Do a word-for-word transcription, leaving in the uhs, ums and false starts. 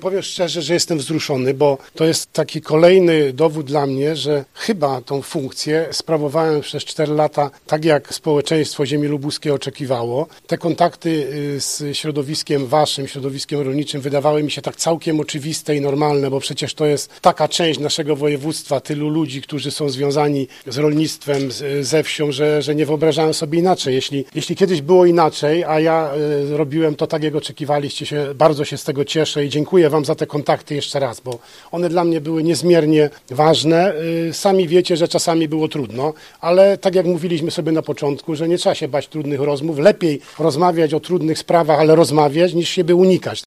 powiem szczerze, że jestem wzruszony, bo to jest taki kolejny dowód dla mnie, że chyba tą funkcję sprawowałem przez cztery lata tak, jak społeczeństwo ziemi lubuskiej oczekiwało. Te kontakty z środowiskiem waszym, środowiskiem rolniczym wydawały mi się tak całkiem oczywiste i normalne, bo przecież to jest taka część naszego województwa, tylu ludzi, którzy są związani z rolnictwem, z, ze wsią, że, że nie wyobrażałem sobie inaczej. Jeśli, jeśli kiedyś było inaczej, a ja y, robiłem to tak, jak oczekiwaliście się, bardzo się z tego cieszę i dziękuję wam za te kontakty jeszcze raz, bo one dla mnie były niezmiernie ważne. Y, sami wiecie, że czasami było trudno, ale tak jak mówiliśmy sobie na początku, że nie trzeba się bać trudnych rozmów, lepiej rozmawiać o trudnych sprawach, ale rozmawiać, niż siebie unikać.